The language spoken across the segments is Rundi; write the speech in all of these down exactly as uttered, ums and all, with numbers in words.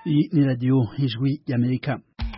Iyi ni radiyo ijwi y'Amerika.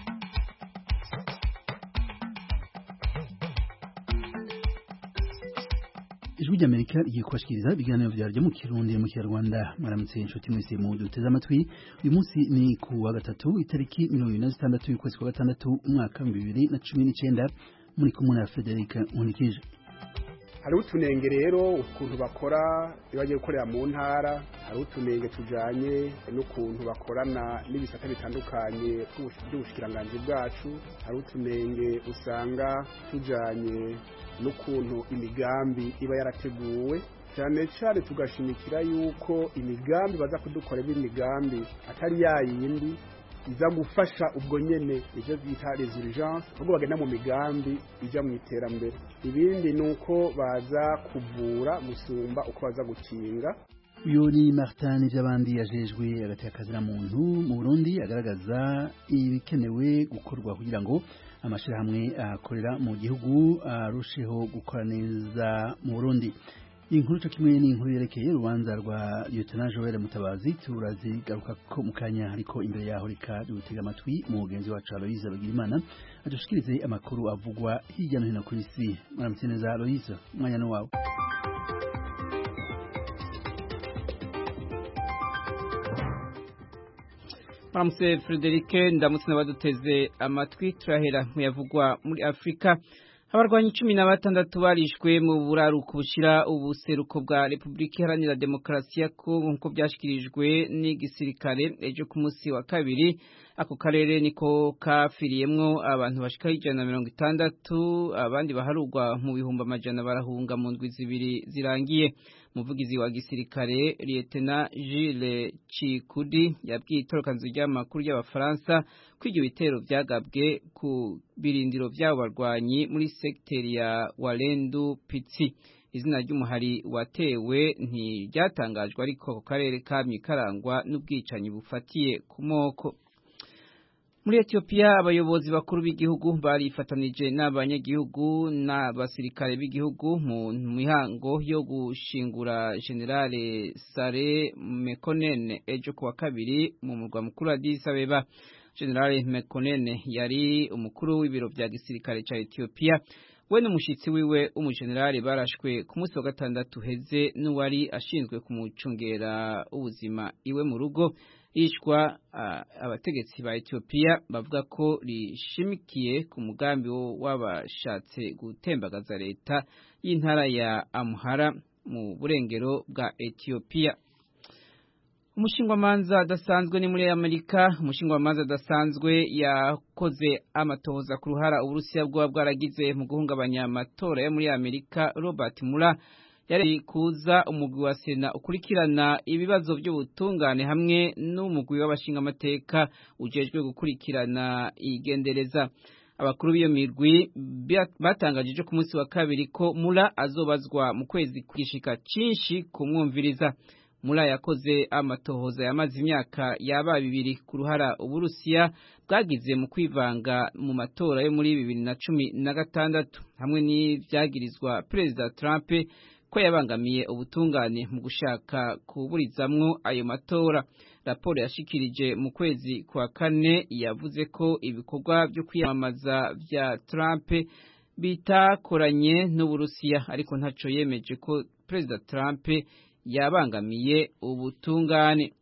Ijwi ry'Amerika rigiye kubashikiriza ibiganiro vyaryo mu Kirundi mu Kinyarwanda. Mwaramutse inshuti mwese mu duteze amatwi. Uyu munsi ni ku wa gatatu itariki mirongo ibiri na zitandatu y'ukwezi kwa gatandatu umwaka w'ibihumbi bibiri na cumi n'icenda, muri kumwe na Frederic Nkulikije. Hari utunenge rero ukuntu bakora bagiye gukorera mu ntara, hari utunenge tujanye n'ukuntu bakorana n'ibisata bitandukanye by'ubushikiranganje bwacu, hari utunenge usanga tujanye n'ukuntu imigambi iba yarateguwe, cyane cyane tugashimikira yuko imigambi baza kudukorera imigambi atari yayindi iza gufasha ubwo nyene ivyo bita les urgences, ubwo bagenda mu migambi ija mu iterambere. Ibindi nuko baza kuvura gusumba uko baza gukinga. Uyu ni Martin Vyabandi yajejwe hagati y'akazira muntu mu Burundi, agaragaza ibikenewe gukorwa kugira ngo amashirahamwe akorera mu gihugu arusheho gukora neza mu Burundi. Inkuru cyo kimwe ni inkuru yerekeye urubanza rwa Lieutenant Joel Mutabazi turazigaruka ko mukanya, ariko imbere yaho reka dutega amatwi mu mugenzi wacu Aloise Bagirimana adushikirize amakuru avugwa hirya no hino ku isi. Mwaramutse neza Aloise, mwanya no wawe. Mwaramutse Frederic, ndamutse n'abaduteze amatwi. Turahera mu yavugwa muri Afrika. Abarwanyi cumi na batandatu barishwe mu buraruko bushira ubuseruko bwa Republika Iharanira Demokarasi ya Kongo nkuko byashikirijwe n'igisirikare ejo ku munsi wa kabiri. Ako karere niko kafiriyemwo abantu bashika ijana na mirongo itandatu, abandi baharugwa mu bihumbi amajana barahunga mu ndwi zibiri zirangiye. Umuvugizi wa gisirikare Lieutenant Gilles Chikudi yabwiye itorokanzu ry'amakuru y'Abafaransa ko ibyo bitero byagabwe ku birindiro by'abo barwanyi muri sekiteri ya Walendu Pitsi. Izina ry'umuhari watewe ntiryatangajwe, ariko ako karere kamye karangwa n'ubwicanyi bufatiye ku moko. Muri Ethiopia, abayobozi bakuru b'igihugu barifatanije n'abanyagihugu n'abasirikare b'igihugu mu mihango yo gushingura Generale Sare Mekonnen ejo kuwa kabiri mu murwa mukuru Addis Abeba. Generale Mekonnen yari umukuru w'ibiro vya gisirikare ca Ethiopia. We n'umushitsi wiwe umugenerale barashwe ku munsi wa gatandatu heze n'uwari ashinzwe kumucungera ubuzima iwe mu rugo. Ishwa uh, abategetsi ba Ethiopia bavuga ko rishimikiye ku mugambi w'abashatse gutembagaza leta y'intara ya Amhara mu burengero bwa Ethiopia. Umushingwamanza adasanzwe ni muri Amerika. Umushingwamanza adasanzwe yakoze amatohoza ku ruhara Uburusiya bwo bwaragize mu guhungabanya amatora yo muri Amerika. Robert Mueller yari kuza umugwi wa Sena ukurikirana ibibazo by'ubutungane hamwe n'umugwi w'abashinga amateka ujejwe gukurikirana igendereza. Abakuru b'iyo mirwi batangaje ku munsi wa kabiri ko Mueller azobazwa mu kwezi kwishika cinshi kumwumviriza. Mueller yakoze amatohoza yamaze imyaka yaba bibiri ku ruhara Uburusiya bwagize mu kwivanga mu matora yo muri bibiri na cumi na gatandatu, hamwe n'ivyagirizwa Perezida Trump ko yabangamiye ubutungane mu gushaka kuburizamwo ayo matora. Raporo yashikirije mu kwezi kwa kane yavuze ko ibikorwa byo kwiyamamaza vya Trump bitakoranye n'Uburusiya, ariko ntaco yemeje ko Perezida Trump yabangamiye ubutungane.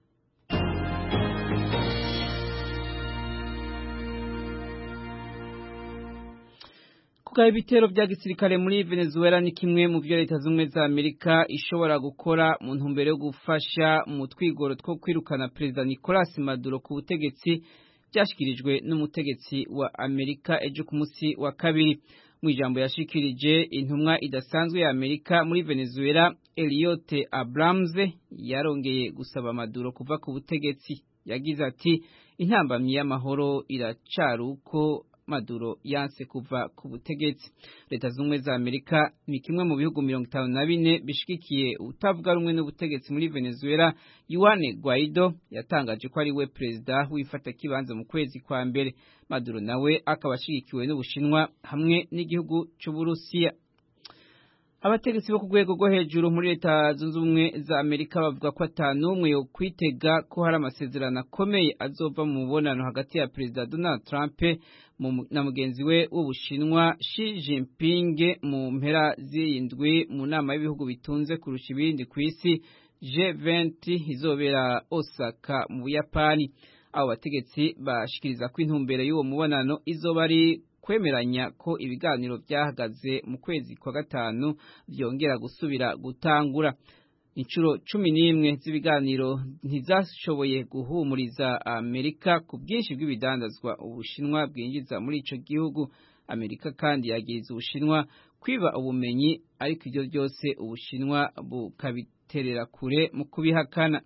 Kuga ibitero bya gisirikare muri Venezuela ni kimwe mu byo Leta z'Ubumwe za Amerika ishobora gukora mu ntumbero yo gufasha mu twigoro two kwirukana Perezida Nicolas Maduro ku butegetsi, byashikirijwe n'umutegetsi wa Amerika ejo ku munsi wa kabiri. Mu ijambo yashikirije intumwa idasanzwe ya Amerika muri Venezuela, Elliot Abrams, yarongeye gusaba Maduro kuva ku butegetsi. Yagize ati intambamyi y'amahoro iracaruko Maduro yanse kuva ku butegetsi. Leta z'Ubumwe za Amerika ni kimwe mu bihugu mirongo itanu na bine bishigikiye utavuga rumwe n'ubutegetsi muri Venezuela. Juan Guaido yatangaje ko ari we perezida wifata kibanza mu kwezi kwa mbere. Maduro nawe akaba ashigikiwe n'Ubushinwa hamwe n'igihugu cy'Uburusiya. Abategetsi bo ku rwego rwo hejuru muri leta zunze ubumwe za Amerika bavuga ko atanumwe yo kwitega ko hari amasezerano akomeye azova mu mubonano hagati ya Perezida Donald Trump na mugenzi we w'Ubushinwa Xi Jinping mu mpera z'indwi mu nama y'ibihugu bitunze kurusha ibindi ku isi G twenty izobera Osaka mu Buyapani. Abo bategetsi bashikiriza ko intumbero y'uwo mubonano izoba ari kwemeranya ko ibiganiro byahagaze mu kwezi kwa gatanu byongera gusubira gutangura. Inshuro cumi n'imwe z'ibiganiro ntizashoboye guhumuriza Amerika ku bwinshi bw'ibidandazwa Ubushinwa bwinjiza muri ico gihugu. Amerika kandi yagiriza Ubushinwa kwiba ubumenyi, ariko ibyo byose Ubushinwa bukabiterera kure mu kubihakana.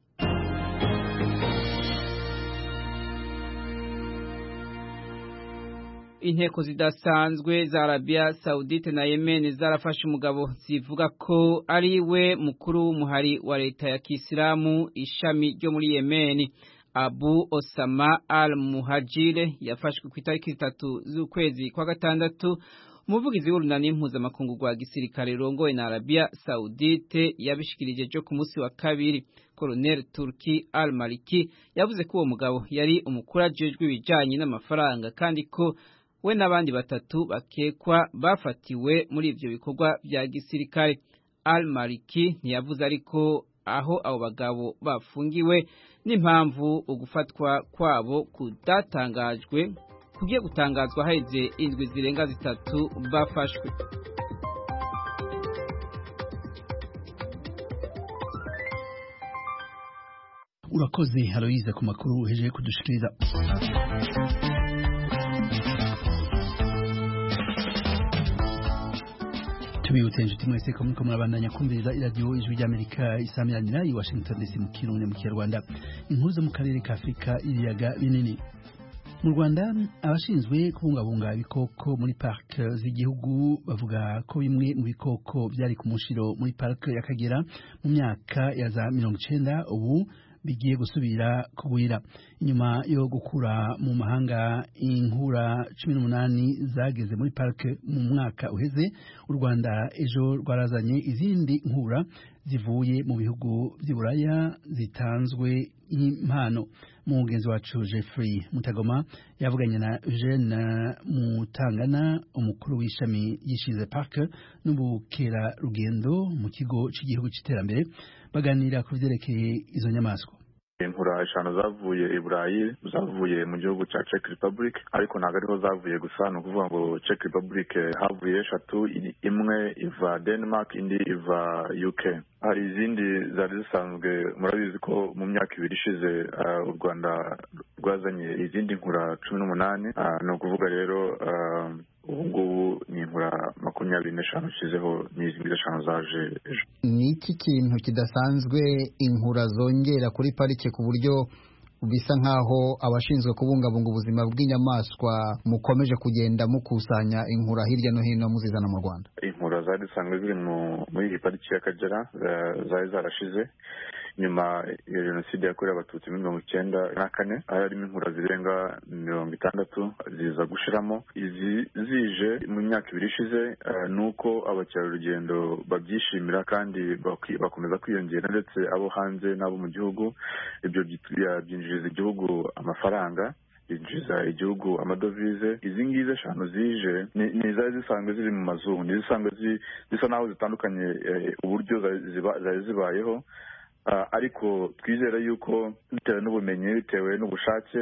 Inteko zidasanzwe za Arabia Saudite na Yemen zarafashe umugabo zivuga ko ari we mukuru w'umuhari wa leta ya Kisilamu ishami ryo muri Yemen. Abu Osama al-Muhajir yafashwe ku itariki zitatu z'ukwezi kwa gatandatu. Umuvugizi w'urunani mpuzamakungu rwa gisirikare rongoye na Arabia Saudite yabishikirije jo ku munsi wa kabiri. Colonel Turki al-Maliki yavuze ko uwo mugabo yari umukuru ajejwe ibijanye n'amafaranga kandi ko we n'abandi batatu bakekwa bafatiwe muri ivyo bikorwa vya gisirikare. Al-Maliki ntiyavuze ariko aho abo bagabo bafungiwe n'impamvu ugufatwa kwabo kudatangajwe kugiye gutangazwa haheze indwi zirenga zitatu bafashwe. Urakoze Aloise ku makuru uhejeje kudushikiriza. Tubiyutse inshuti mwese ko muriko murabandanya kumviriza iradiyo Ijwi ry'Amerika isamirana i Washington D C mu Kirundi mu Kinyarwanda. Inkuru zo mu karere ka Afrika ibiyaga binini. Mu Rwanda abashinzwe kubungabunga ibikoko muri park z'igihugu bavuga ko bimwe mu bikoko byari ku mushiro muri park y'Akagera mu myaka ya za mirongo icenda ubu bigiye gusubira kugwira. Inyuma yo gukura mu mahanga inkura cumi n'umunani zageze muri park mu mwaka uheze, u Rwanda ejo rwarazanye izindi nkura zivuye mu bihugu by'Iburaya zitanzwe impano. Mugenzi wacu Jeffrey Mutagoma yavuganye na Eugene Mutangana, umukuru w'ishami yishize park n'ubukera rugendo mu kigo cy'igihugu cy'iterambere, baganira ku byerekeye izo nyamaswa. Inkura eshanu zavuye i Burayi zavuye mu gihugu cya Czech Republic, ariko ntabwo ariho zavuye gusa, ni ukuvuga ngo Czech Republic havuye eshatu, imwe iva Denmark indi iva U K. Hari izindi zari zisanzwe, murabizi ko mu myaka ibiri ishize uh, u Rwanda rwazanye izindi nkura cumi n'umunani, uh, ni ukuvuga rero uh, ubu ngubu ni inkura makumyabiri n'eshanu ishizeho n'izindi eshanu zaje ejo. Ni iki kintu kidasanzwe inkura zongera kuri parike ku buryo bisa nkaho abashinzwe kubungabunga ubuzima bw'inyamaswa mukomeje kugenda mukusanya inkura hirya no hino muzizana mu Rwanda? Inkura zari zisanzwe ziri muri iyi pariki y'Akagera zari zarashize nyuma ya jenoside yakorewe abatutsi muri mirongo icyenda na kane, harimo inkura zirenga mirongo itandatu ziza gushiramo. Izi zije mu myaka ibiri ishize uh, nuko abakerarugendo babyishimira kandi bakomeza kwiyongera, ndetse abo hanze n'abo mu gihugu. Ibyo byinjiriza igihugu amafaranga, byinjiriza igihugu amadovize. Izi ngizi eshanu zije ni zari zisanzwe ziri mu mazungu, ni zisanzwe zisa naho zitandukanye uh, uburyo zari zibayeho. Uh, ariko twizera yuko bitewe n'ubumenyi, bitewe n'ubushake,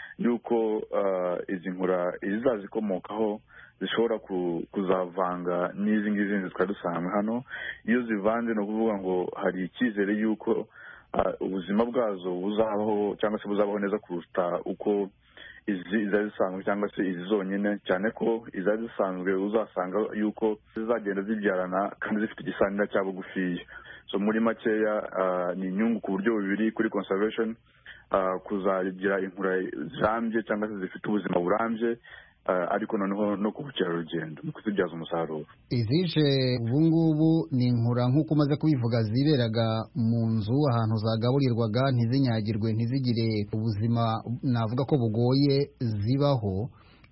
yuko uh, izi nkura izazikomokaho zishobora kuzavanga n'izi ngizi twari dusanzwe hano. Iyo zivanze ni ukuvuga ngo hari icyizere yuko uh, ubuzima bwazo buzabaho cyangwa se buzabaho neza kuruta uko izi izari zisanzwe cyangwa se izi zonyine, cyane ko izari zisanzwe uzasanga yuko zizagenda zibyarana kandi zifite igisanira cya bugufiya. So muri makeya uh, ni inyungu ku buryo bubiri kuri conservation, uh, kuzagira inkura zirambye cyangwa se zifite ubuzima burambye, uh, ariko noneho no ku bukerarugendo no kuzibyaza umusaruro. Izije ubu ngubu ni inkura nk'uko umaze kubivuga ziberaga mu nzu ahantu zagaburirwaga ntizinyagirwe ntizigire ubuzima navuga ko bugoye zibaho.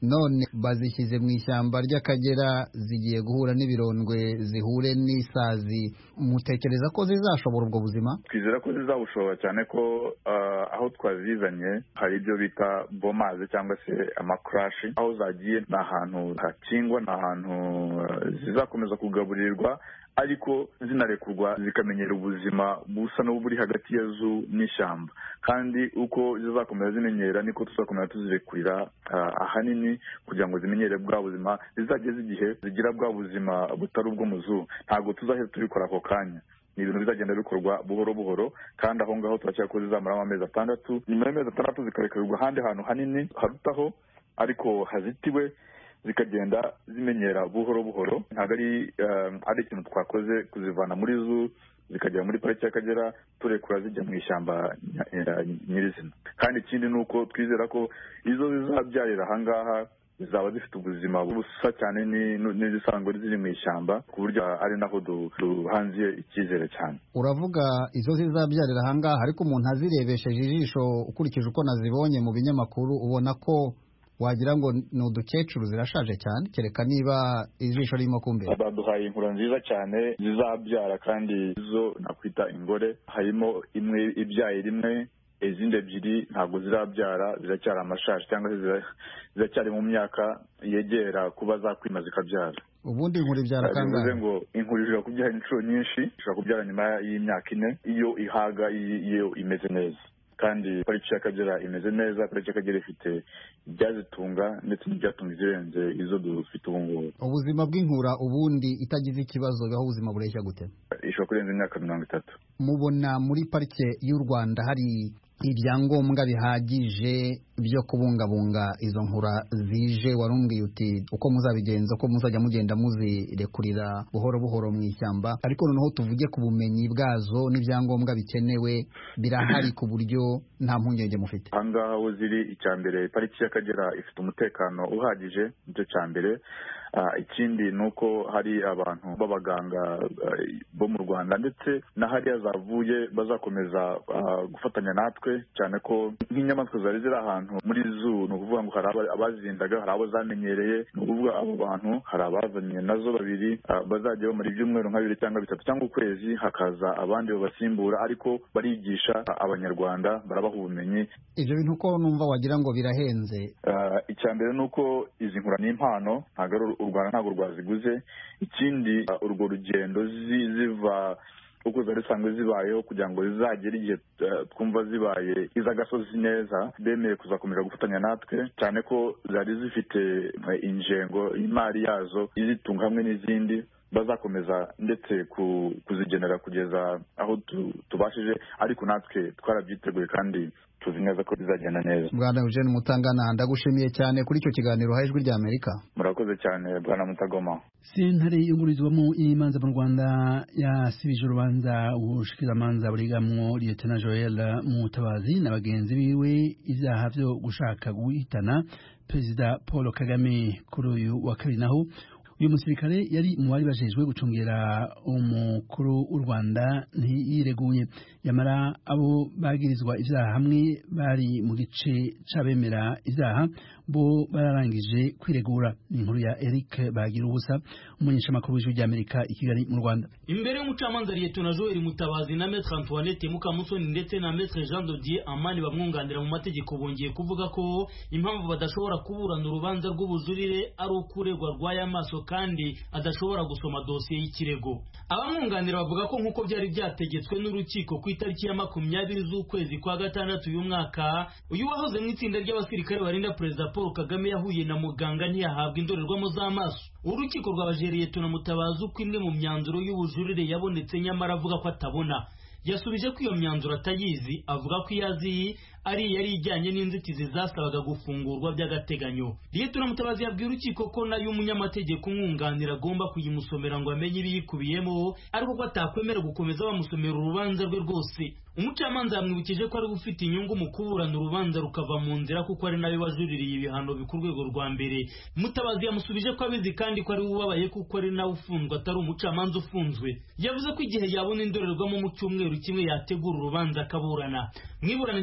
none bazishyize mu ishyamba ry'Akagera zigiye guhura n'ibirondwe zihure n'isazi, mutekereza ko zizashobora ubwo buzima? Twizera ko zizabushobora cyane ko uh, aho twazizanye hari ibyo bita bomaze cyangwa se amakrashi, aho zagiye ni ahantu hakingwa, ni ahantu zizakomeza kugaburirwa ariko zinarekurwa zikamenyera ubuzima busa n'uburi hagati yazo n'ishyamba, kandi uko zizakomeza zimenyera niko tuzakomeza tuzirekurira uh, ahanini kugira ngo zimenyere bwa buzima, zizageze igihe zigira bwa buzima butari ubwo mu zoo. Ntabwo tuzahita tubikora ako kanya, ni ibintu bizagenda bikorwa buhoro buhoro, kandi aho ngaho turacyari ko zizamara amezi atandatu, nyuma y'amezi atandatu zikarekurwa ahandi hantu hanini harutaho ariko hazitiwe, zikagenda zimenyera buhoro buhoro. Ntabwo ari uh, ari ikintu twakoze kuzivana muri zoo zikagera muri pariki y'Akagera turekura zijya mu ishyamba nyirizina. Kandi ikindi ni uko twizera ko izo zizabyarira ahangaha zizaba zifite ubuzima busa cyane n'izisanzwe ziri mu ishyamba, ku buryo ari naho duhanziye icyizere cyane. Uravuga izo zizabyarira ahangaha, ariko umuntu azirebesheje ijisho ukurikije uko nazibonye mu binyamakuru ubona ko wagira ngo ni udukecuru, zirashaje cyane, kereka niba ijisho ririmo kumbera. Baduhaye inkura nziza cyane zizabyara, kandi zo nakwita ingore, harimo imwe ibyaye rimwe, izindi ebyiri ntabwo zirabyara, ziracyari amashashi cyangwa se ziracyari mu myaka yegera kuba zakwima zikabyara. Ubundi inkuru ibyara kangahe? Bivuze ngo inkuru ishobora kubyara inshuro nyinshi, ishobora kubyara nyuma y'imyaka ine iyo ihaga, iyo imeze neza. Kandi pariki y'Akagera imeze neza, pariki y'Akagera ifite ibyazitunga ndetse n'ibyatunga izirenze izo dufite ubu ngubu. Ubuzima bw'inkura ubundi itagize ikibazo biho ubuzima bureshya gute? Ishobora kurenza imyaka mirongo itatu. Mubona muri parike y'u Rwanda hari ibyangombwa bihagije byo kubungabunga izo nkura zije? Warumbwiye uti uko muzabigenza, uko muzajya mugenda muzirekurira buhoro buhoro mu ishyamba, ariko noneho tuvuge ku bumenyi bwazo n'ibyangombwa bikenewe birahari ku buryo nta mpungenge mufite? Ahangaha aho ziri, icya mbere pariki y'Akagera ifite umutekano uhagije, nicyo cya mbere. Uh, ikindi ni uko hari abantu b'abaganga uh, bo mu Rwanda ndetse na hariya zavuye bazakomeza uh, gufatanya natwe, cyane ko nk'inyamaswa zari ziri ahantu muri zoo, ni ukuvuga ngo hari abazirindaga, hari abo zamenyereye, ni ukuvuga abo bantu hari abazanye nazo babiri uh, bazajya bamara ibyumweru nka bibiri cyangwa bitatu cyangwa ukwezi, hakaza abandi babasimbura, ariko barigisha uh, abanyarwanda, barabaha ubumenyi. Ibyo bintu ko numva wagira ngo birahenze. Uh, icya mbere ni uko izi nkura ni impano, ntabwo u Rwanda ntabwo rwaziguze. Ikindi uh, urwo rugendo ziva uko zari zisanzwe zibayeho kugira ngo zizagere igihe uh, twumva zibaye iz'agasozi neza, bemeye kuzakomeza gufatanya natwe, cyane ko zari zifite uh, ingengo y'imari yazo izitunga hamwe n'izindi, bazakomeza ndetse kuzigenera kugeza aho tubashije, ariko natwe twarabyiteguye kandi tuzi neza ko bizagenda neza. Bwana Eugene Mutangana, ndagushimiye cyane kuri icyo kiganiro ha Ijwi rya Amerika. Murakoze cyane Bwana Mutagoma. Sentare y'ungurizwamo imanza mu Rwanda yasibije urubanza ubushikiramanza burigamwo Lieutenant Joel Mutabazi na bagenzi biwe ibyaha byo gushaka guhitana Perezida Paul Kagame. Kuri uyu wa kabiri naho uyu musirikare yari mu bari bajejwe gucungera umukuru w'u Rwanda ntiyireguye, yamara abo bagirizwa ibyaha hamwe bari mu gice c'abemera ibyaha bo bararangije kwiregura. Ni inkuru ya Eric Bagira ubusa, umunyeshamakuru w'Ijwi rya Amerika i Kigali mu Rwanda. Imbere y'umucamanza Lieutenant Joel Mutabazi na Maître Antoinette Mukamusoni ndetse na Maître Jean Dodier Amani bamwunganira mu mategeko bongeye kuvuga ko impamvu badashobora kuburana urubanza rw'ubujurire ari ukuregwa rwaye amaso kandi adashobora gusoma dosiye y'ikirego. Abamwunganira bavuga ko nk'uko byari byategetswe n'urukiko ku itariki ya makumyabiri z'ukwezi kwa gatandatu uyu mwaka, uyu wahoze mu itsinda ry'abasirikare barinda Perezida Paul Kagame yahuye na muganga ntiyahabwa indorerwamo z'amaso. Urukiko rwabajeriye Lieutenant Mutabazi uko imwe mu myanzuro y'ubujurire yabonetse nyamara avuga ko atabona. Yasubije ko iyo myanzuro atayizi, avuga ko iyazi ari yari ijyanye n'inzitizi zasabaga gufungurwa by'agateganyo. Lieutenant Mutabazi yabwiye urukiko ko nayo umunyamategeko umwunganira agomba kuyimusomera ngo amenye ibiyikubiyemo, ariko ko atakwemera gukomeza bamusomera urubanza rwe rwose. Umucamanza yamwibukije ko ari gufite inyungu mu kuburana urubanza rukava mu nzira kuko ari nawe wajuririye ibihano bikuru rwego rwa mbere. Mutabazi yamusubije ko abizi kandi ko ari ubabaye kuko ari nawe ufunzwe atari umucamanza ufunzwe. Yavuze ko igihe yabona indorerwamo mu cyumweru kimwe yategura urubanza akaburana. Mwiburanisha riheruka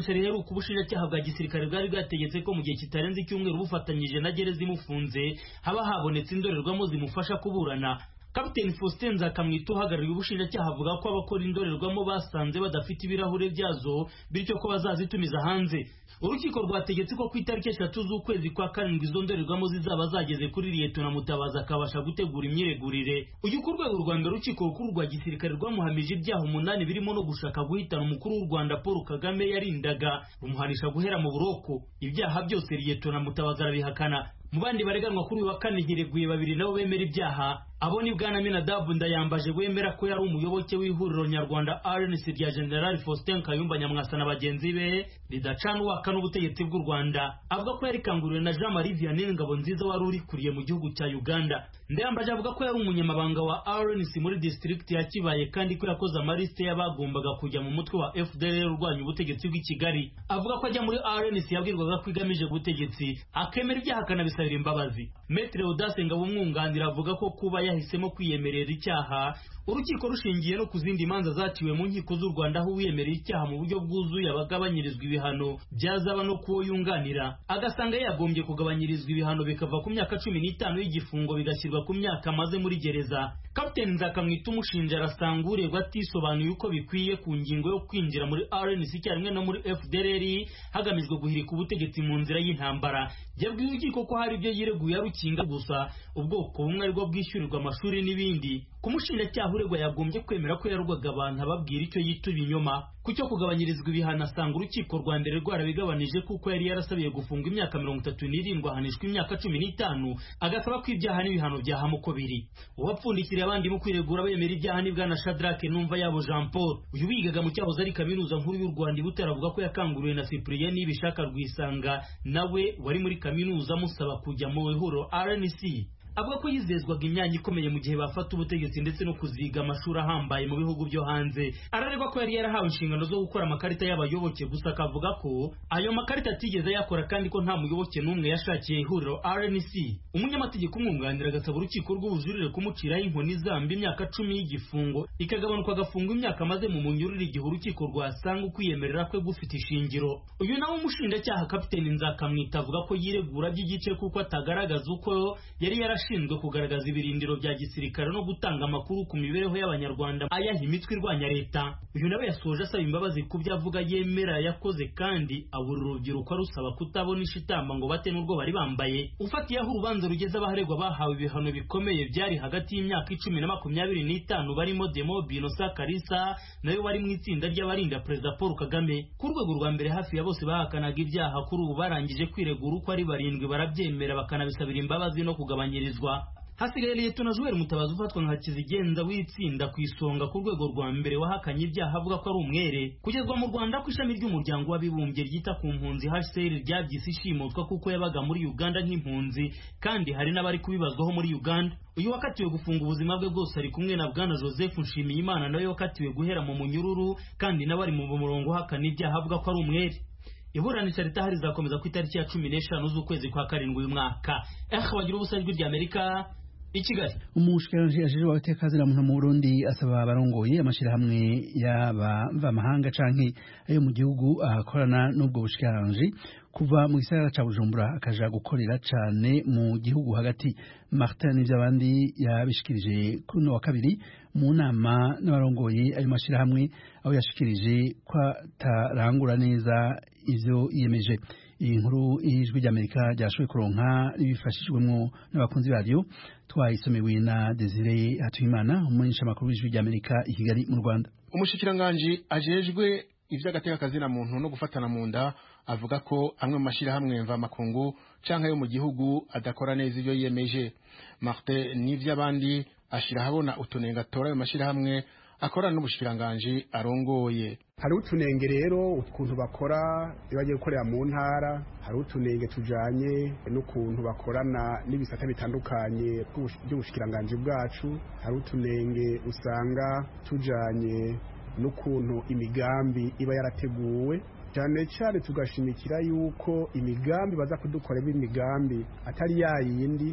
ko ubushinjacyaha bwa gisirikare bwari bwategetse ko mu gihe kitarenze icyumweru bufatanyije na gereza imufunze haba habonetse indorerwamo zimufasha kuburana. Kapiteni Faustin Nzakamwita uhagarariye ubushinjacyaha avuga ko abakora indorerwamo basanze badafite ibirahure byazo bityo ko bazazitumiza hanze. Urukiko rwategetse ko ku itariki eshatu z'ukwezi kwa karindwi izo ndorerwamo zizaba zageze kuri Liyetona Mutabazi akabasha gutegura imyiregurire. Uyu ku rwego rwa mbere urukiko rukuru rwa gisirikare rwamuhamije ibyaha umunani birimo no gushaka guhitana umukuru w'u Rwanda Paul Kagame yarindaga rumuhanisha guhera mu buroko. Ibyaha byose Liyetona Mutabazi arabihakana. Mu bandi bareganwa kuri uyu wa kane hireguye babiri nabo bemera ibyaha. Abo ni Bwana Minadabu Ndayambaje wemera ko yari umuyoboke w'ihuriro nyarwanda R N C rya General Faustin Kayumba Nyamwasa na bagenzi be ridacana uwaka n'ubutegetsi bw'u Rwanda. Avuga ko yarikanguriwe na Jean Marie Vianney Ngabonziza wari urikuriye mu gihugu cya Uganda. Ndayambaje avuga ko yari umunyamabanga wa R N C muri district ya Kibaye kandi ko yakoze amaliste y'abagombaga kujya mu mutwe wa F D L urwanya ubutegetsi bw'i Kigali. Avuga ko ajya muri R N C yabwirwaga ko igamije gutegetsi akemera ibyaha kanabisabira imbabazi. Maître Audace Ngabumwunganira avuga ko kuba yahisemo kwiyemerera icyaha urukiko rushingiye no ku zindi manza zaciwe mu nkiko z'u Rwanda aho uyemerera icyaha mu buryo bwuzuye abagabanyirizwa ibihano byazaba no kuwo yunganira agasanga yagombye kugabanyirizwa ibihano bikava ku myaka cumi n'itanu y'igifungo bigashyirwa ku myaka amaze muri gereza. Kapiteni Nzakamwita umushinja arasanga uregwa atisobanuye uko bikwiye ku ngingo yo kwinjira muri R N C icyarimwe no muri F D L hagamijwe guhirika ubutegetsi mu nzira y'intambara. Yabwiye urukiko ko hari ibyo yireguye arukinga gusa ubwoko bumwe aribwo bwishyurirwa amashuri n'ibindi. Kumushinjacyaha uregwa yagombye kwemera ko yarwaga abantu ababwira icyo yita ibinyoma. Ku cyo kugabanyirizwa ibihano asanga urukiko rwa mbere rwarabigabanije kuko yari yarasabiye gufunga imyaka mirongo itatu n'irindwi ahanishwa imyaka cumi n'itanu agasaba ko ibyaha n'ibihano byahama uko biri. Uwapfundikiriye abandi mu kwiregura bemera ibyaha ni Bwana Shadrack Numva yabo Jean Paul. Uyu wigaga mu cyahoze ari kaminuza nkuru y'u Rwanda i Butare avuga ko yakanguriwe na Cyprien Nibishaka Rwisanga nawe wari muri kaminuza amusaba kujya mu ihuriro R N C. Avuga ko yizezwaga imyanya ikomeye mu gihe bafata ubutegetsi ndetse no kuziga amashuri ahambaye mu bihugu byo hanze. Araregwa ko yari yarahawe inshingano zo gukora amakarita y'abayoboke gusa akavuga ko ayo makarita atigeze yakora kandi ko nta muyoboke n'umwe yashakiye ihuriro R N C. Umunyamategeko umwunganira agasaba urukiko rw'ubujurire kumuciraho inkoni zamba imyaka cumi y'igifungo ikagabanuka agafungwa imyaka amaze mu munyururu igihe urukiko rwasanga ukwiyemerera kwe gufite ishingiro. Uyu nawe umushinjacyaha Kapiteni Nzakamwita avuga ko yiregura by'igice kuko atagaragaza uko yari yara ashinzwe kugaragaza ibirindiro bya gisirikare no gutanga amakuru ku mibereho y'abanyarwanda ayaha imitwe irwanya leta. Uyu nawe yasoje asaba imbabazi ku byo avuga yemera yakoze kandi abura urubyiruko arusaba kutabona ishitamba ngo bate n'urwo bari bambaye. Ufatiye aho urubanza rugeze abaharegwa bahawe ibihano bikomeye byari hagati y'imyaka icumi na makumyabiri n'itanu barimo Demo Binosa Kalisa nayo bari mu itsinda ry'abarinda Perezida Paul Kagame. Ku rwego rwa mbere hafi ya bose bahakanaga ibyaha kuri ubu barangije kwiregura uko ari barindwi barabyemera bakanabisabira imbabazi no kugabanyiriza. Hasigaye Liyetona Joel Mutabazi ufatwa nka kizigenza w'itsinda ku isonga ku rwego rwa mbere wahakanye ibyaha avuga ko ari umwere. Kugezwa mu Rwanda ku ishami ry'umuryango w'abibumbye ryita ku mpunzi H C R ryabyise ishimutwa kuko yabaga muri Uganda nk'impunzi kandi hari n'abari kubibazwaho muri Uganda. Uyu wakatiwe gufunga ubuzima bwe bwose ari kumwe na Bwana Joseph Nshimiyimana nawe wakatiwe guhera mu munyururu kandi nawe ari mu murongo uhakana ibyaha avuga ko ari umwere. Iburanisha ritahari rizakomeza ku itariki ya cumi n'eshanu z'ukwezi kwa karindwi uyu mwaka. Eh wagira ubusa ijwi rya Amerika i Kigali. Umushikiranganje ajejwe abatekazira muntu mu Burundi asaba abarongoye amashirahamwe y'abamahanga canke ayo mu gihugu akorana n'ubwo bushikiranganje kuva mu gisagara ca Bujumbura akaja gukorera cane mu gihugu hagati. Martin Nivyabandi yabishikirije kuri no wa kabiri mu nama n'abarongoye ayo mashirahamwe aho yashikirije ko tarangura neza ivyo yiyemeje. Iyi nkuru ijwi ry'Amerika ryashoboye kuronka ribifashijwemo n'abakunzi baryo twayisomewe na Desire Hatuyimana umunyesha makuru w'ijwi ry'Amerika i Kigali mu Rwanda. Umushikiranganje ajejwe ivy'agateka kazina muntu no gufatana mu nda avuga ko amwe mu mashirahamwe mva makungu canke yo mu gihugu adakora neza ivyo yiyemeje. Martin Nivyabandi ashira habona utunenga tora ayo mashirahamwe akorana n'ubushikiranganje arongoye. Hari utunenge rero ukuntu bakora bagiye gukorera mu ntara, hari utunenge tujanye n'ukuntu bakorana n'ibisata bitandukanye by'ubushikiranganje bwacu, hari utunenge usanga tujanye n'ukuntu imigambi iba yarateguwe cyane cyane tugashimikira yuko imigambi baza kudukorera imigambi atari yayindi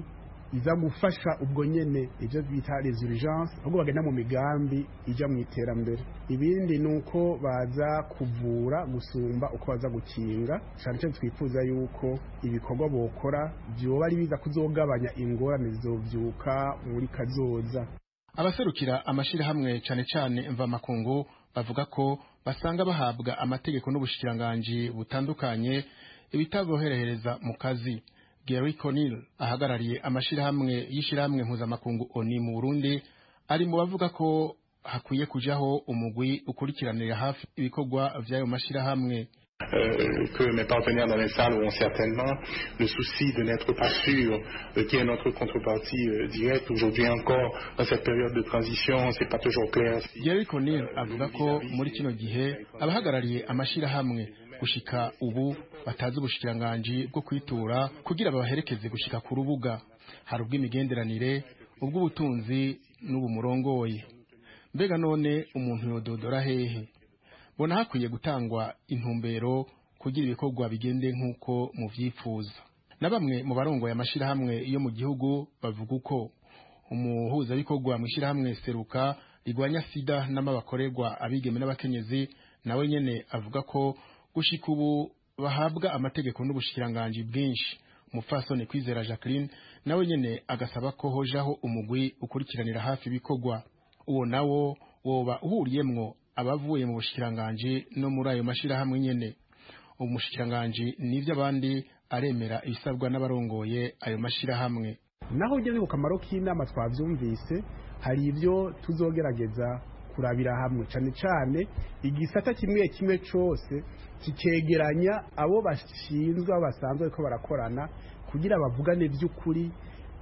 iza gufasha ubwo nyene ivyo bita les urgences ahubwo bagenda mu migambi ija mu iterambere. Ibindi nuko baza kuvura gusumba uko baza gukinga, cyane cyane twifuza yuko ibikorwa bokora byoba ari biza kuzogabanya ingorane zizovyuka muri kazoza. Abaserukira amashirahamwe cane cane mva makungu bavuga ko basanga bahabwa amategeko n'ubushikiranganji butandukanye ibitaboherehereza mu kazi. Gary Conil ahagarariye amashirahamwe y'ishirahamwe mpuzamakungu O N U mu Burundi ari mu bavuga ko hakwiye kujaho umugwi ukurikiranira hafi ibikorwa vy'ayo mashirahamwe. Euh, que mes partenaires dans les salles ont certainement le souci de n'être pas sûr euh, qui est notre contrepartie euh, directe. Aujourd'hui encore, dans cette période de transition, c'est pas toujours clair. Gary Conil avuga ko muri kino gihe abahagarariye amashirahamwe gushika ubu batazi ubushikiranganji bwo kwitura kugira babaherekeze gushika ku rubuga, hari ubw'imigenderanire, ubw'ubutunzi n'ubumurongoye. Mbega none umuntu yododora hehe? Bona hakwiye gutangwa intumbero kugira ibikorwa bigende nk'uko mu vyifuza. Na bamwe mu barongoye amashirahamwe yo mu gihugu bavuga uko umuhuza bikorwa mu shirahamwe Seruka rigwanya sida n'amabakorerwa abigeme n'abakenyezi nawe nyene avuga ko gushika ubu bahabwa amategeko n'ubushikiranganji bwinshi. Umupfasoni Kwizera Jacqueline nawe nyene agasaba ko hojaho umugwi ukurikiranira hafi ibikorwa. Uwo nawo woba uhuriyemwo abavuye mu bushikiranganji no muri ayo mashirahamwe nyene. Umushikiranganji nivyo abandi aremera ibisabwa n'abarongoye ayo mashirahamwe. Naho ugeze ku kamaro k'inama twavyumvise, hari ivyo tuzogerageza kurabira hamwe, cyane cyane igisata kimwe kimwe cyose kikegeranya abo bashinzwe basanzwe ko barakorana kugira bavugane by'ukuri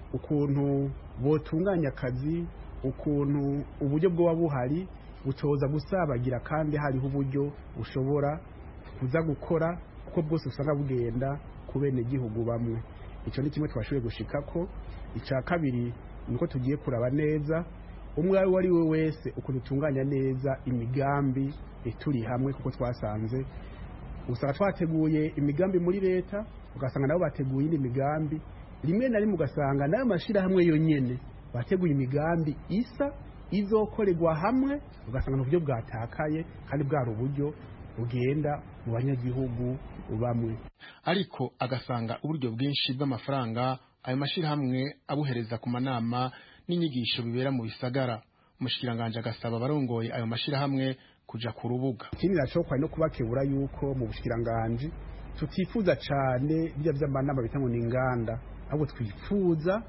ukuntu botunganya akazi, ukuntu uburyo bwo buhari butoza gusabagira kandi hariho uburyo ushobora kuza gukora kuko bwose usanga bugenda ku bene gihugu bamwe. Icyo ni kimwe twashoboye gushikako. Icya kabiri nuko tugiye kuraba neza umwe ari we wese ukuntu tunganya neza imigambi ituri hamwe, kuko twasanze usanga twateguye imigambi muri leta ugasanga nabo bateguye indi migambi, rimwe na rimwe ugasanga nayo mashirahamwe yonyene bateguye imigambi isa izokorerwa hamwe, ugasanga uburyo bwatakaye kandi bwari uburyo bugenda mu banyagihugu bamwe. Ariko agasanga uburyo bwinshi bw'amafaranga ayo mashirahamwe abuhereza ku manama n'inyigisho bibera mu bisagara. Umushikiranganje agasaba abarongoye ayo mashirahamwe kuja ku rubuga. Ikindi nacokwa no kubakebura yuko mu bushikiranganje tutifuza cane bijya by'amanama bitango n'inganda, ahubwo twifuza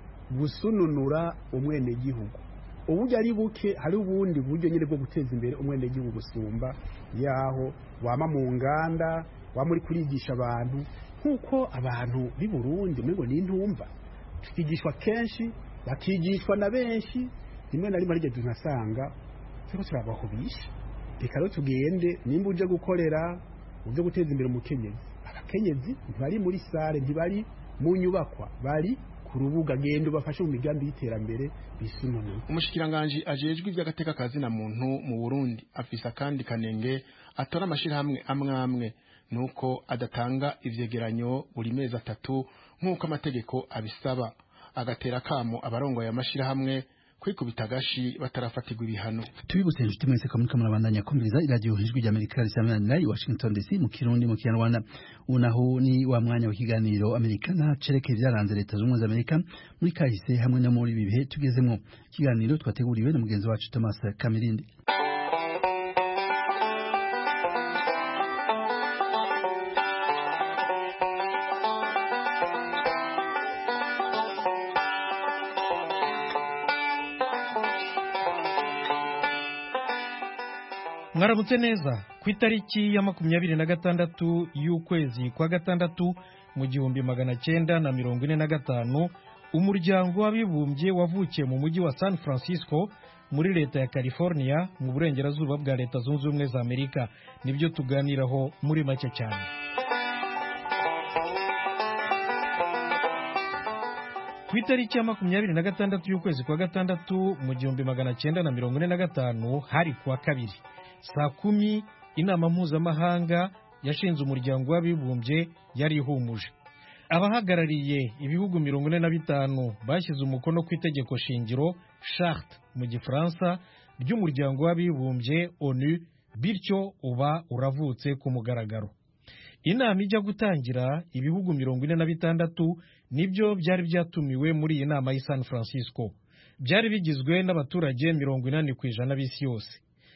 gusununura umwene gihugu. Uburyo ari buke, hari ubundi buryo nyine bwo guteza imbere umwene gihugu gusumba yaho wama mu nganda wa muri kurigisha abantu nkuko abantu b'i Burundi mengo n'intumva tukigishwa kenshi bakigishwa na benshi, rimwe na rimwe arije tunasanga cyo turabahubisha. Reka rero tugende nimba uje gukorera uje guteza imbere umukenyezi, abakenyezi ntibari muri sare, ntibari mu nyubakwa, bari ku rubuga, gendo bafashe mu migambi y'iterambere bisununu. Umushikiranganje ajejwe iby'agateka kazi na muntu mu Burundi afisa kandi kanenge atora amashirahamwe amwe amwe nuko adatanga ivyegeranyo buri mezi atatu nkuko amategeko abisaba, agatera kamo abarongoye amashirahamwe kwikubita gashi batarafatirwa ibihano. Tubibutse inshuti mwese ko muri kamera bandanya kumviriza iradio Ijwi ry'Amerika risamira i Washington D C mu Kirundi mu Kinyarwanda. Unaho ni wa mwanya w'ikiganiro Amerikana cereke vyaranze leta z'umwe z'Amerika muri kahise hamwe no muri bihe tugezemo. Ikiganiro twateguriwe na mugenzi wacu Thomas Kamirindi. Mwaramutse neza ku itariki ya makumyabiri na gatandatu y'ukwezi kwa gatandatu mu gihumbi magana cyenda na mirongo ine na gatanu umuryango w'abibumbye wavukiye mu mujyi wa San Francisco muri leta ya California mu burengerazuba bwa leta zunze ubumwe za Amerika. Nibyo tuganiraho muri make cyane. Ku itariki ya makumyabiri na gatandatu y'ukwezi kwa gatandatu mu gihumbi magana cyenda na mirongo ine na gatanu hari kuwa kabiri saa kumi inama mpuzamahanga yashinze umuryango w'abibumbye yari ihumuje. abahagarariye ibihugu mirongo ine na bitanu bashyize umukono ku itegeko shingiro charte mu gifaransa ry'umuryango w'abibumbye onu, bityo uba uravutse ku mugaragaro. Inama ijya gutangira, ibihugu mirongo ine na bitandatu nibyo byari byatumiwe muri iyi nama y'i San Francisco. Byari bigizwe n'abaturage mirongo inani ku ijana b'isi yose.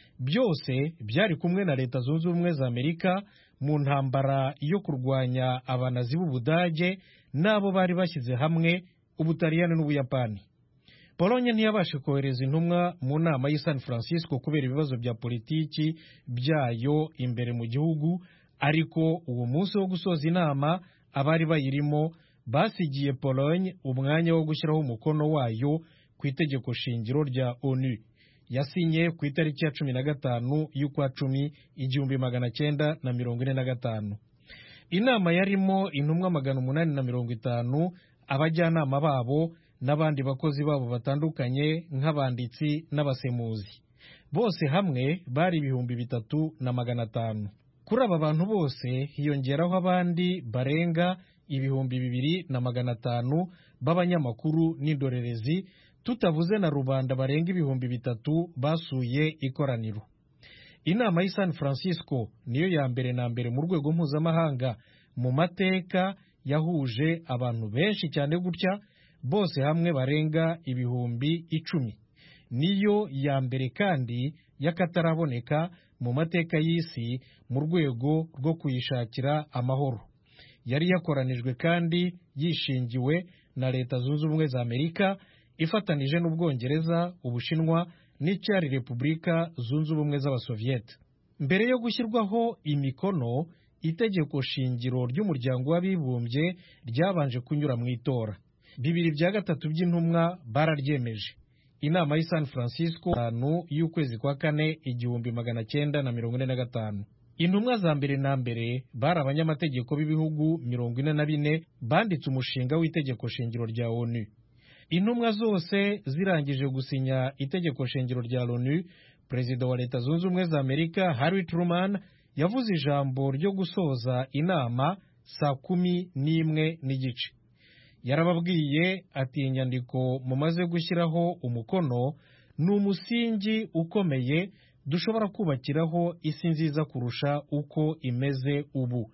Byose byari kumwe na Leta Zunze Ubumwe za Amerika mu ntambara yo kurwanya abanazi b'Ubudage n'abo bari bashyize hamwe Ubutaliyani n'Ubuyapani. Polonye ntiyabashe kohereza intumwa mu nama y'i San Francisco kubera ibibazo bya politiki byayo imbere mu gihugu, ariko uwo munsi wo gusoza inama abari bayirimo basigiye Polonye umwanya wo gushyiraho umukono wayo ku itegeko shingiro rya onu. Yasinye ku itariki ya cumi na gatanu y'ukwa cumi igihumbi magana cyenda na mirongo ine na gatanu. Inama yarimo intumwa magana umunani na mirongo itanu, abajyanama babo n'abandi bakozi babo batandukanye nk'abanditsi n'abasemuzi. Bose hamwe bari ibihumbi bitatu na magana atanu. Kuri aba bantu bose hiyongeraho abandi barenga ibihumbi bibiri na magana atanu b'abanyamakuru n'indorerezi, tutavuze na rubanda barenga ibihumbi bitatu basuye ikoraniro. Inama y'i San Francisco niyo ya mbere na mbere mu rwego mpuzamahanga mu mateka yahuje abantu benshi cyane gutya, bose hamwe barenga ibihumbi icumi. Niyo ya mbere kandi y'akataraboneka mu mateka y'isi mu rwego rwo kuyishakira amahoro. Yari yakoranijwe kandi yishingiwe na Leta Zunze Ubumwe za Amerika ifatanije n'Ubwongereza, Ubushinwa n'icyari Repubulika Zunze Ubumwe z'Abasoviyete. Mbere yo gushyirwaho imikono, itegeko shingiro ry'umuryango w'abibumbye ryabanje kunyura mu itora. Bibiri bya gatatu by'intumwa bararyemeje. Inama y'i San Francisco tanu y'ukwezi kwa kane igihumbi magana cyenda na mirongo ine na gatanu. Intumwa za mbere na mbere bari abanyamategeko b'ibihugu mirongo ine na bine banditse umushinga w'itegeko shingiro rya onu. Intumwa zose zirangije gusinya itegeko shingiro rya onu, Perezida wa Leta Zunze Ubumwe za Amerika Harry Truman yavuze ijambo ryo gusoza inama saa kumi n'imwe n'igice. Yarababwiye ati inyandiko mumaze gushyiraho umukono ni umusingi ukomeye dushobora kubakiraho isi nziza kurusha uko imeze ubu.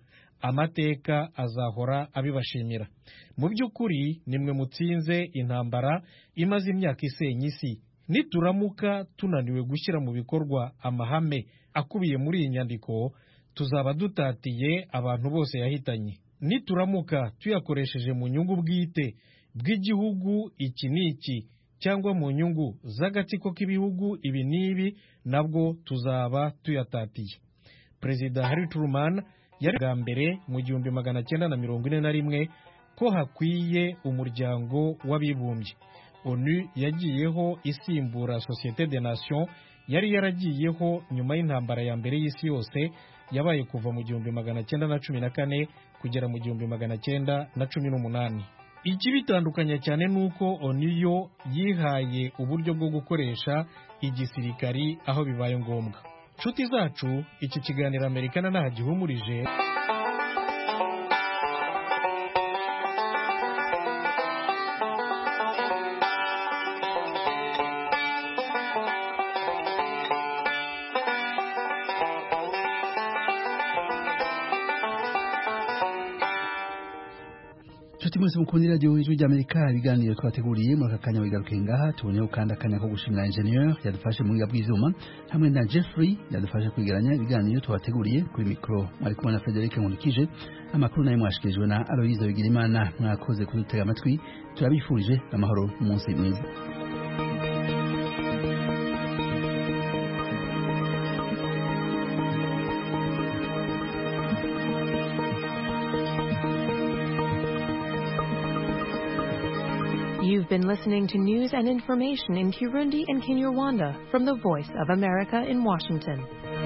Amateka azahora abibashimira. Mu by'ukuri nimwe mutsinze intambara imaze imyaka isenya isi. Nituramuka tunaniwe gushyira mu bikorwa amahame akubiye muri iyi nyandiko, tuzaba dutatiye abantu bose yahitanye. Nituramuka tuyakoresheje mu nyungu bwite bw'igihugu iki n'iki cyangwa mu nyungu z'agatsiko k'ibihugu ibi n'ibi, nabwo tuzaba tuyatatiye. Perezida Harry Truman yari bwa mbere mu gihumbi magana cyenda na mirongo ine na rimwe ko hakwiye umuryango w'abibumbye. onu yagiyeho isimbura Société des Nations yari yaragiyeho nyuma y'intambara ya mbere y'isi yose yabaye kuva mu gihumbi magana cyenda na cumi na kane kugera mu gihumbi magana cyenda na cumi n'umunani. Ikibitandukanya cyane nuko onu yo yihaye uburyo bwo gukoresha igisirikari aho bibaye ngombwa. Nshuti zacu, iki kiganiro Amerikana ntaho gihumurije. Nshuti mwese mukundira radio Ijwi ry'Amerika, ibiganiro twateguriye muri aka kanya bigaruke ngaha. Tuboneyeho kandi akanya ko gushimira ingenieur yadufashe mu buhinga bw'ivyuma hamwe na Jeffrey yadufashe kwigeranya ibiganiro twateguriye. Kuri mikro mwari kumwe na Frederic Nkulikije, amakuru nayo mwashikirijwe na Aloyize Bigirimana. Mwakoze kudutega amatwi, turabifurije amahoro umunsi mwiza. You've been listening to news and information in Kirundi and Kinyarwanda from the Voice of America in Washington.